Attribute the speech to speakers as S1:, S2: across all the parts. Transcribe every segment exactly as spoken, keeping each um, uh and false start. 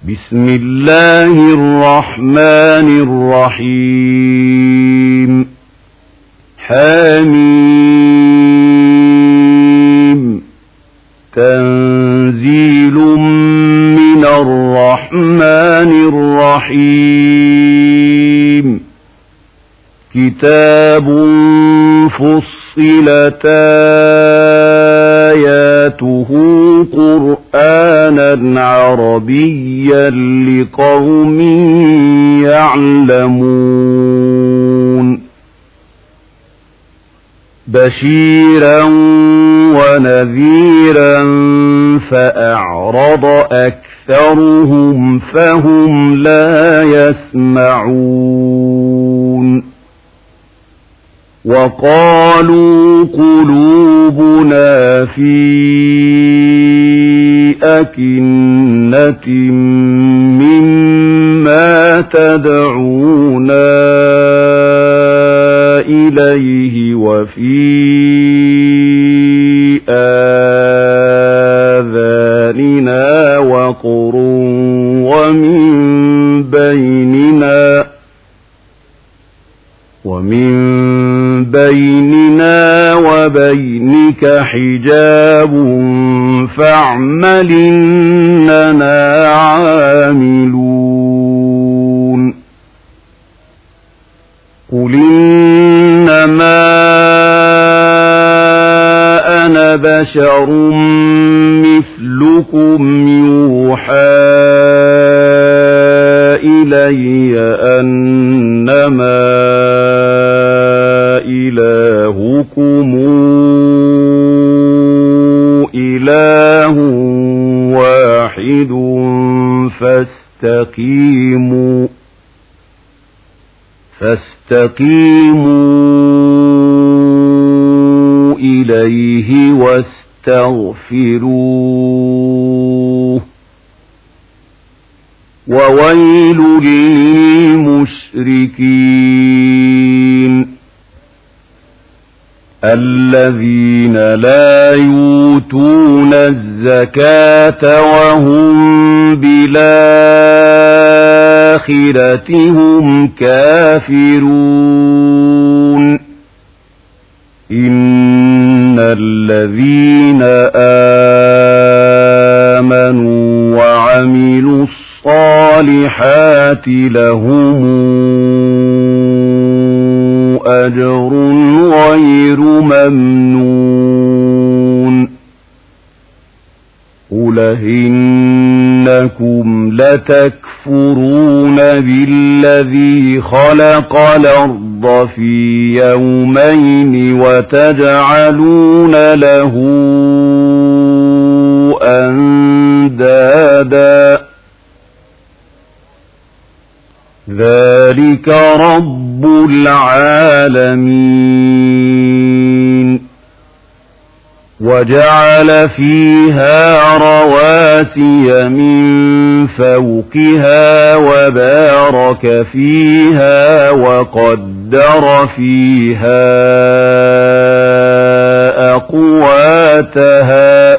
S1: بسم الله الرحمن الرحيم حميم تنزيل من الرحمن الرحيم كتاب فصلت آياته قرآنا عربيا لقوم يعلمون بشيرا ونذيرا فأعرض أكثرهم فهم لا يسمعون وقالوا قلوبنا في أكنة مما تدعونا إليه وفي آذاننا وقر ومن بيننا ومن بيننا وبينك حجاب فاعمل إننا عاملون قل إنما أنا بشر مثلكم يوحى إلي أنما إلهكم إله واحد فاستقيموا فاستقيموا إليه واستغفروه وويل للمشركين الذين لا يؤتون الزكاة وهم بالآخرة هم كافرون إن الذين آمنوا وعملوا الصالحات لهم أجر غير ممنون قل إنكم لتكفرون بالذي خلق الأرض في يومين وتجعلون له أندادا ذلك رب العالمين وجعل فيها رواسي من فوقها وبارك فيها وقدر فيها أقواتها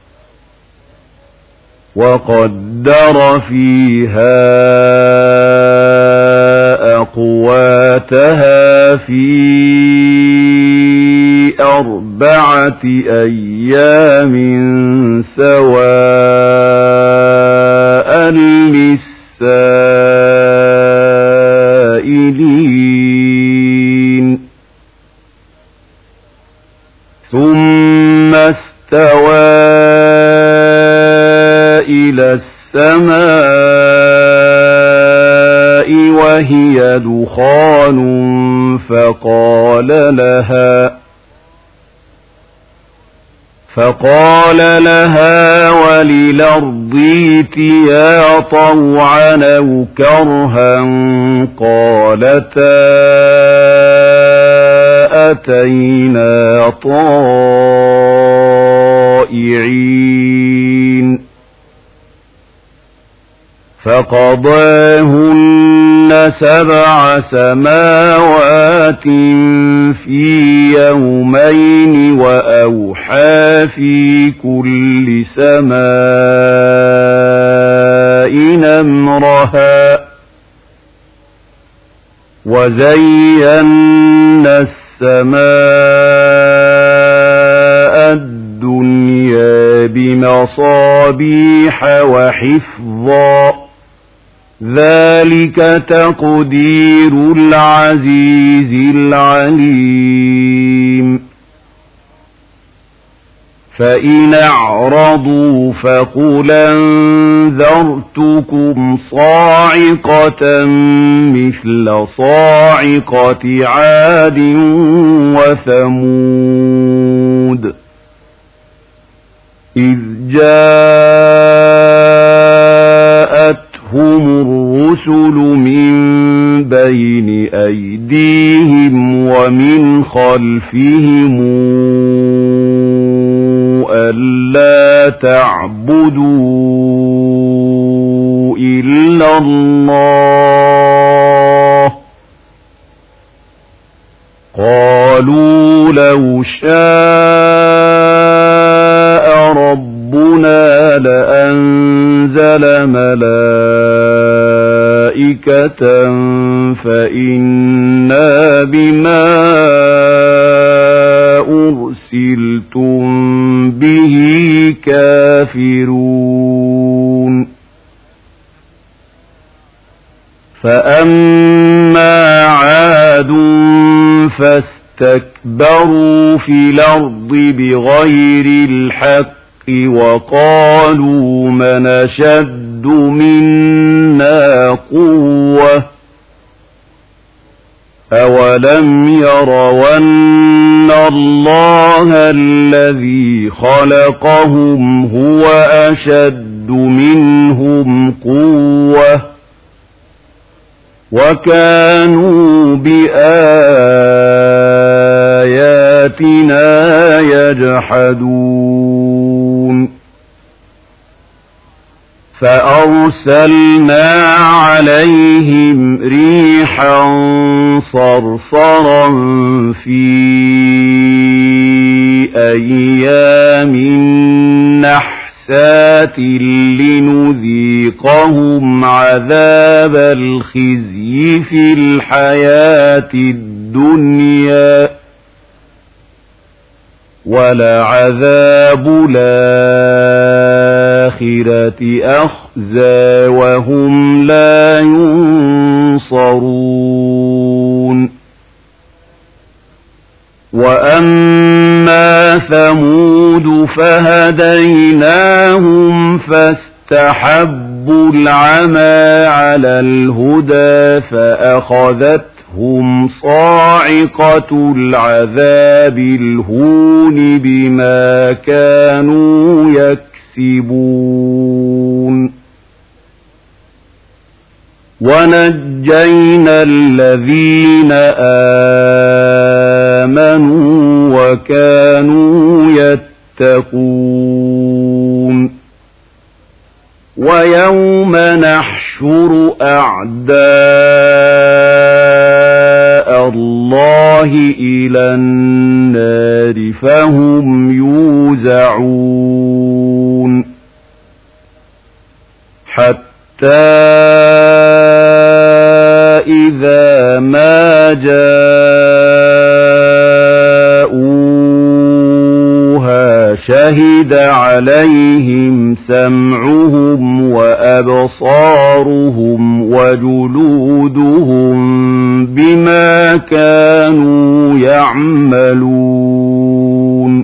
S1: وقدر فيها أقواتها في أربعة أيام سواء للسائلين ثم استوى إلى السماء وهي دخان فقال لها فقال لها وللأرض ائتيا طوعا أو كرها قالتا أتينا طائعين فقضاهن سبع سماوات في يومين وأوحى في كل سماء فإن أمرها وزينا السماء الدنيا بمصابيح وحفظا ذلك تقدير العزيز العليم فإن أعرضوا فقل أنذرتكم صاعقة مثل صاعقة عاد وثمود إذ جاءتهم الرسل من بين أيديهم ومن خلفهم ألا تعبدوا إلا الله قالوا لو شاء ربنا لأنزل ملائكة فإنا بما أرسلتم به كافرون فأما عاد فاستكبروا في الأرض بغير الحق وقالوا من أشد منا قوة أولم يروا أن الله الذي خلقهم هو أشد منهم قوة وكانوا بآياتنا يجحدون فأرسلنا عليهم ريحا صرصرا في أيام نحسات لنذيقهم عذاب الخزي في الحياة الدنيا ولعذاب الآخرة أخزى وهم لا ينصرون وأما ثمود فهديناهم فاستحبوا العمى على الهدى فأخذتهم صاعقة العذاب الهون بما كانوا يكسبون ونجينا الذين آمنوا وكانوا يتقون ويوم نحشر أعداء الله إلى النار فهم يوزعون حتى إذا ما جاءوها شهد عليهم سمعهم وأبصارهم وجلودهم بما كانوا يعملون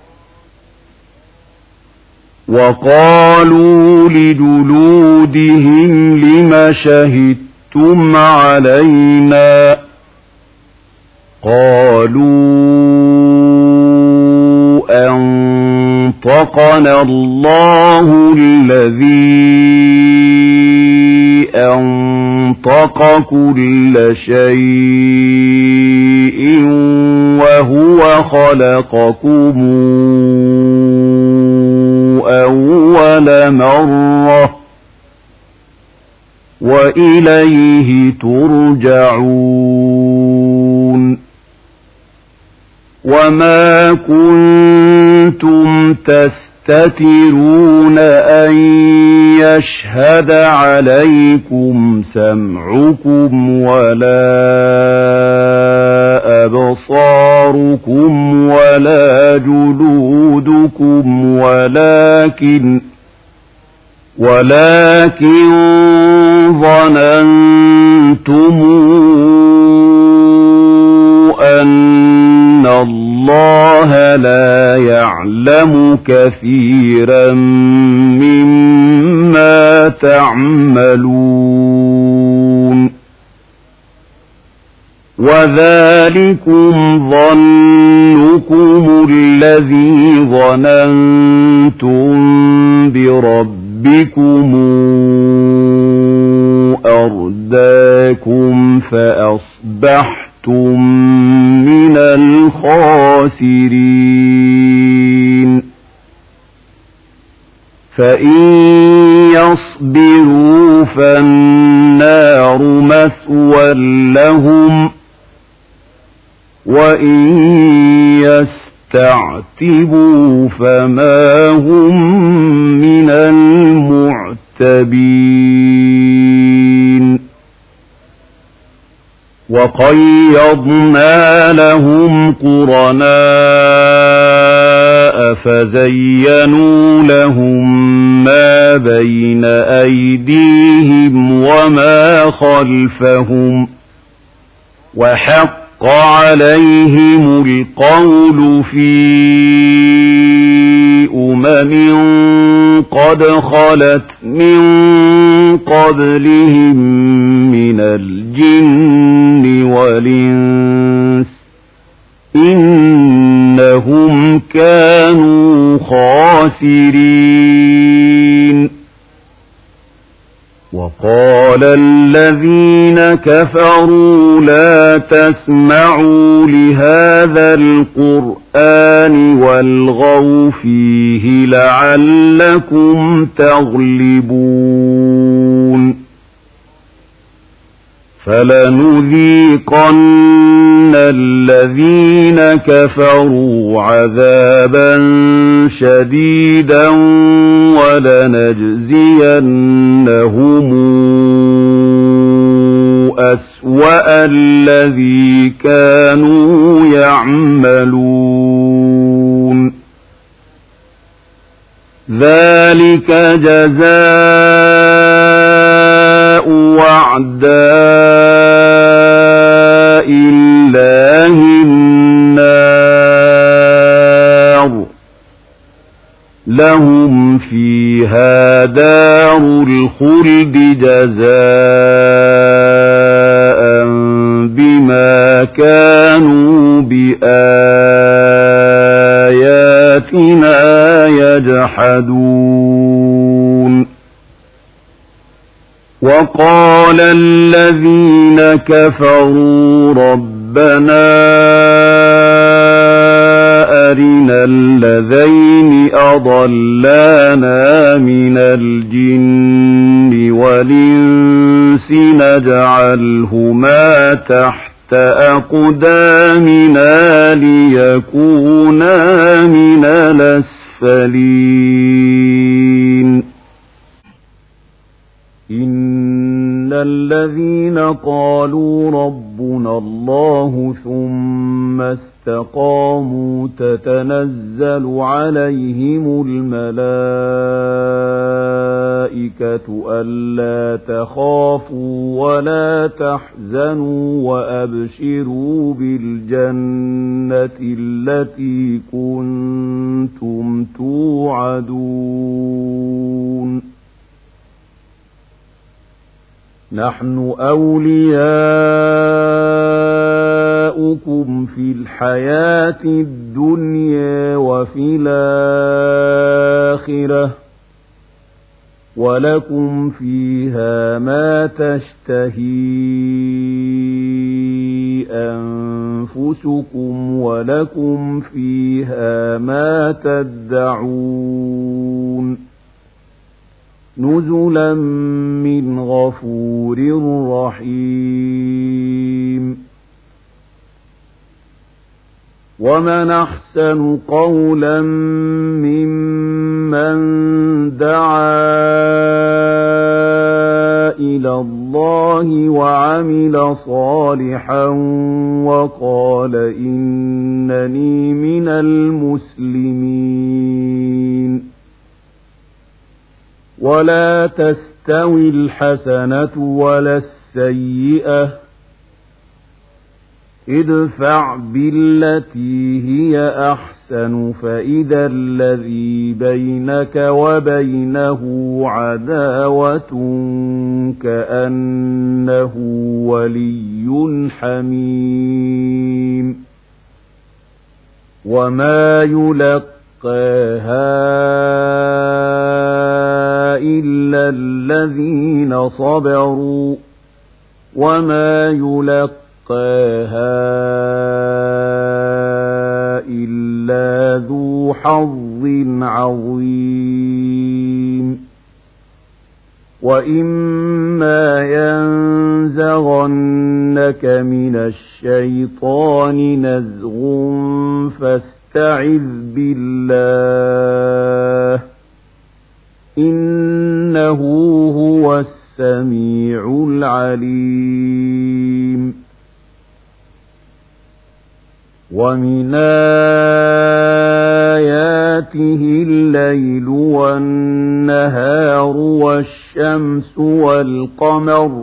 S1: وقالوا لجلودهم لم شهدتم علينا قالوا أنطقنا الله الذي أنطق كل شيء وهو خلقكم أول مرة وإليه ترجعون وما كنتم تستطيعون تستترون أن يشهد عليكم سمعكم ولا أبصاركم ولا جلودكم ولكن ولكن ظننتم أن الله لا يعلم كثيرا مما تعملون وذلكم ظنكم الذي ظننتم بربكم أرداكم فأصبحتم من الخاسرين فإن يصبروا فالنار مثوى لهم وإن يستعتبوا فما هم من المعتبين وقيضنا لهم قرناء فزينوا لهم ما بين أيديهم وما خلفهم وحق عليهم القول في أمم قد خلت من قبلهم من الجن والإنس إنهم كانوا خاسرين وقال الذين كفروا لا تسمعوا لهذا القرآن والغوا فيه لعلكم تغلبون فلنذيقن الذين كفروا عذابا شديدا ولنجزينهم أسوأ الذي كانوا يعملون ذلك جزاء وعداء الله النار لهم فيها دار الخلد جزاء بما كانوا بآياتنا يجحدون وقال الذين كفروا ربنا أرنا الذين أضلانا من الجن والإنس نجعلهما تحت أقدامنا ليكونا من الأسفلين إن الذين قالوا ربنا الله ثم استقاموا تتنزل عليهم الملائكة ألا تخافوا ولا تحزنوا وأبشروا بالجنة التي كنتم توعدون نحن أولياؤكم في الحياة الدنيا وفي الآخرة ولكم فيها ما تشتهي أنفسكم ولكم فيها ما تدعون نزلا من غفور رحيم ومن أحسن قولا ممن من دعا إلى الله وعمل صالحا وقال إنني من المسلمين ولا تستوي الحسنة ولا السيئة ادفع بالتي هي أحسن فإذا الذي بينك وبينه عداوة كأنه ولي حميم وما يلقاها إلا الذين صبروا وما يلقاها إلا ذو حظ عظيم وإما ينزغنك من الشيطان نزغ فاستعذ بالله إنه هو السميع العليم ومن آياته الليل والنهار والشمس والقمر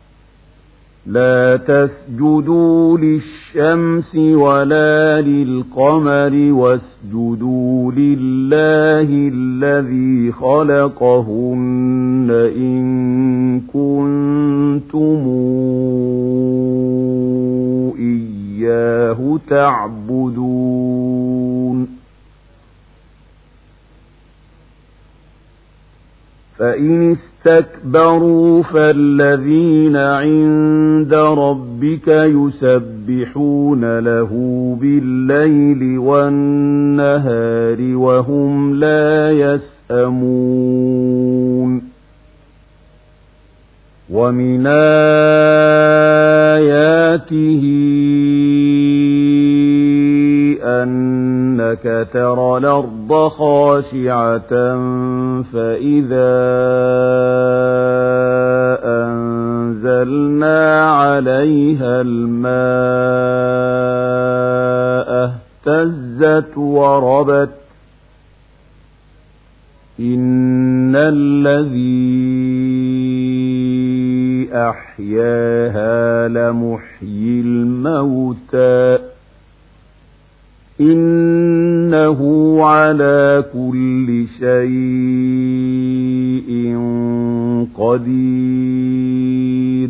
S1: لا تسجدوا للشمس ولا للقمر واسجدوا لله الذي خلقهن إن كنتم إياه تعبدون فإن استكبروا فالذين عند ربك يسبحون له بالليل والنهار وهم لا يسأمون ومن آياته أنك ترى الأرض خاشعة فإذا أنزلنا عليها الماء اهتزت وربت إن الذي أحياها لمحيي الموتى إنه على كل شيء قدير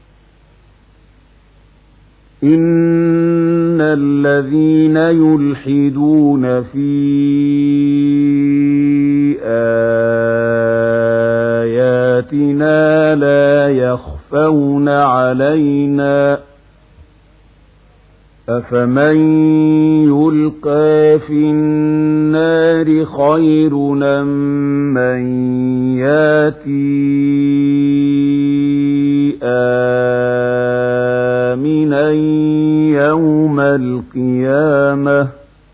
S1: إن الذين يلحدون في آياتنا لا يخفون علينا أفمن يلقى في النار خير أم من ياتي آمنا يوم القيامة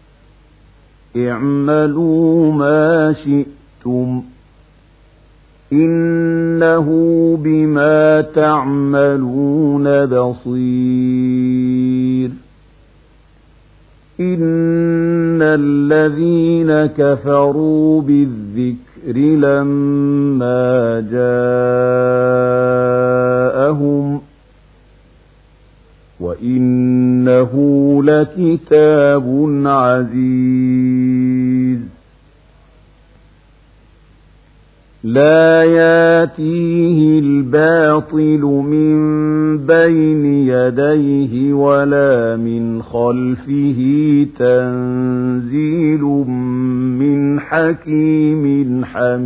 S1: اعملوا ما شئتم إنه بما تعملون بصير إن الذين كفروا بالذكر لما جاءهم وإنه لكتاب عزيز لا ياتيه الباطل من بين يديه ولا من خلفه تنزيل من حكيم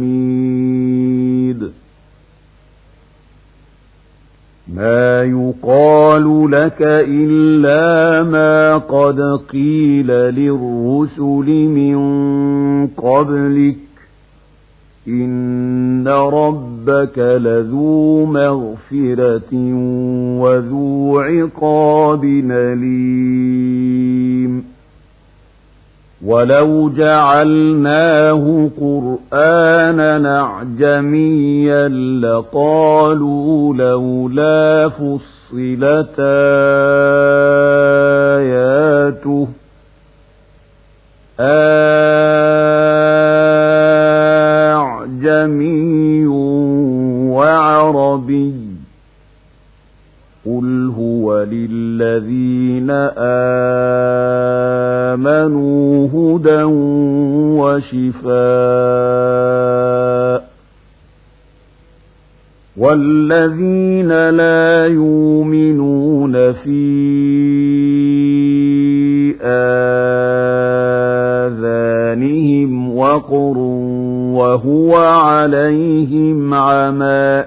S1: حميد ما يقال لك إلا ما قد قيل للرسل من قبلك إن ربك لذو مغفرة وذو عقاب أليم ولو جعلناه قرآنا أعجميا لقالوا لولا فصلت آياته أعجمي وعربي قل هو للذين آمنوا هدى وشفاء والذين لا يؤمنون في آذانهم وقر وهو عليهم عمى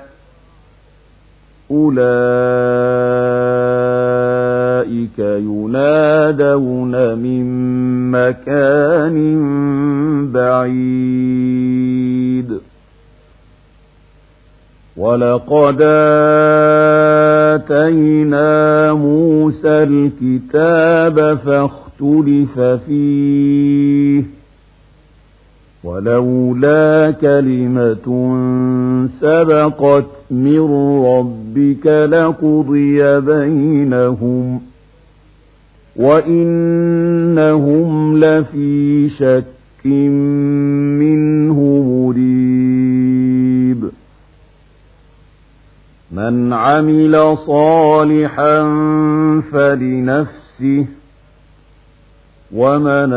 S1: أولئك ينادون من مكان بعيد ولقد آتينا موسى الكتاب فاختلف فيه ولولا كلمة سبقت من ربك لقضي بينهم وإنهم لفي شك منه مريب من عمل صالحا فلنفسه ومن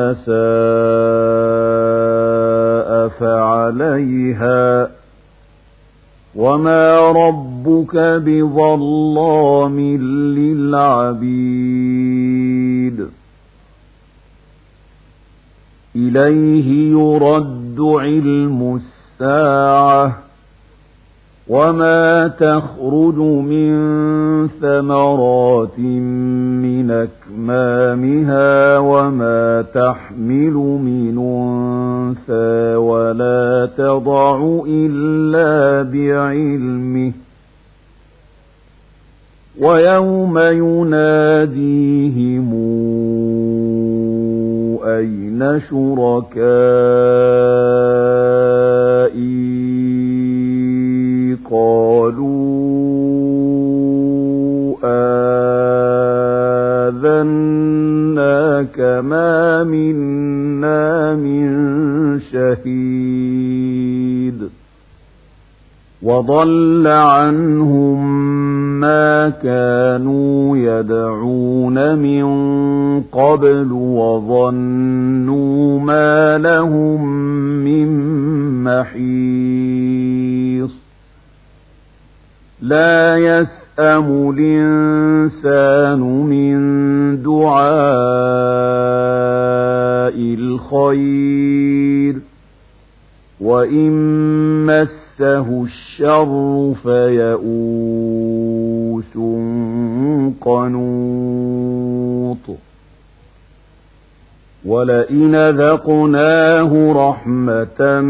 S1: أساء فعليها وما ربك بظلام للعبيد إليه يرد علم الساعة وما تخرج من ثمرات من أكمامها وما تحمل من أنثى ولا تضع إلا بعلمه ويوم يناديهم أين شركائي قالوا آذناك ما منا من شهيد وضل عنهم ما كانوا يدعون من قبل وظنوا ما لهم من محيص لا يسأم الإنسان من دعاء الخير وإن مسه الشر فيئوس قنوط ولئن ذقناه رحمة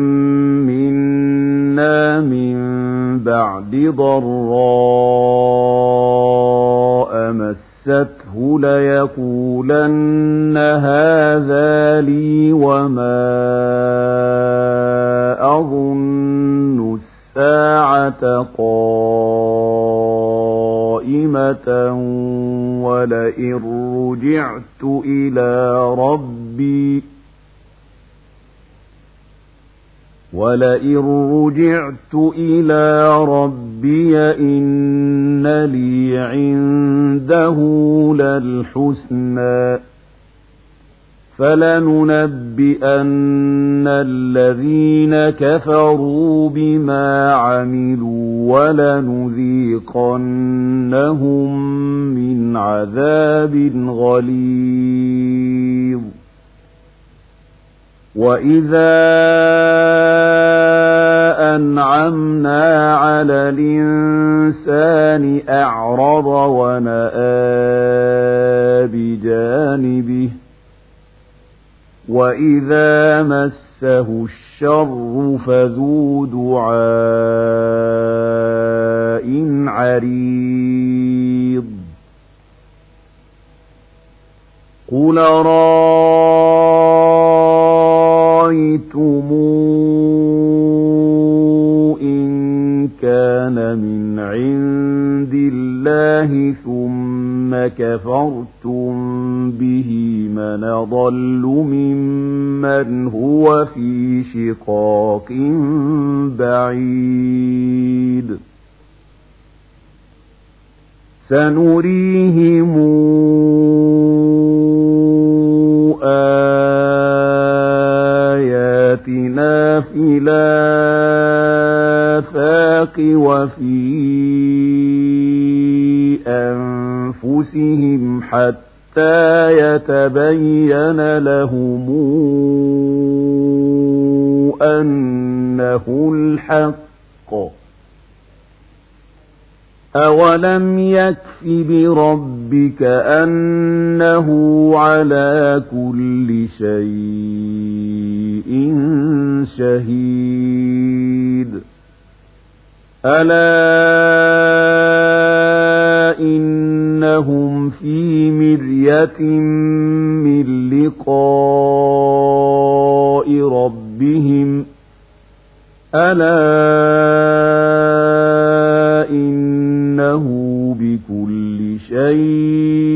S1: منا من بعد ضراء مسته ليقولن هذا لي وما أظن الساعة قائمة ولئن رجعت إلى ربي ولئن رجعت إلى ربي إن لي عنده للحسنى فلننبئن الذين كفروا بما عملوا ولنذيقنهم من عذاب غليظ وإذا أنعمنا على الإنسان أعرض ونأى بجانبه وإذا مسه الشر فذو دعاء عريض قل بالله ثم كفرتم به من أضل ممن هو في شقاق بعيد سنريهم آياتنا في الآفاق وفي أنفسهم حتى يتبين لهم أنه الحق أولم يكف بربك أنه على كل شيء شهيد ألا إنهم في مرية من لقاء ربهم ألا إنه بكل شيء